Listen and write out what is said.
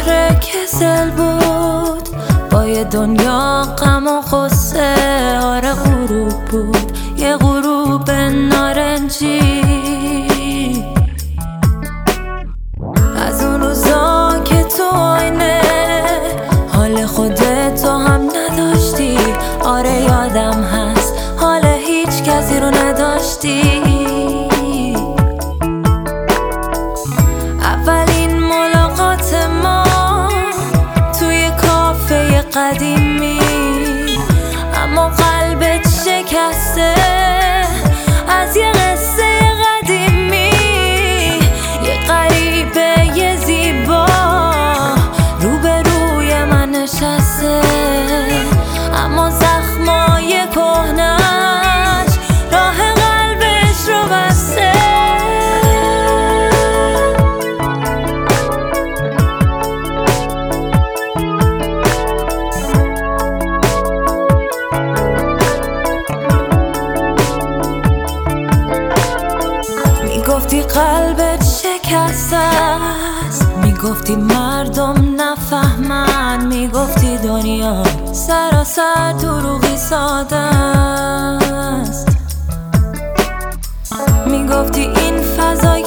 شهر کسل بود با یه دنیا غم و غصه. آره غروب بود، یه غروب نارنجی، از اون روزا که تو آینه حال خودتو هم نداشتی. آره یادم هست حال هیچ کسی رو نداشتی. اولین ملاقات ما توی کافه قدیمی، اما قلبت شکسته از یه قصه قدیمی. یه غریبه یه زیبا روبروی من نشسته، اما زخمای کهنش راه قلبش رو بسته. میگفتی قلبت شکسته است، میگفتی مردم نفهمن، میگفتی دنیا سراسر دروغی ساده است، میگفتی این فضای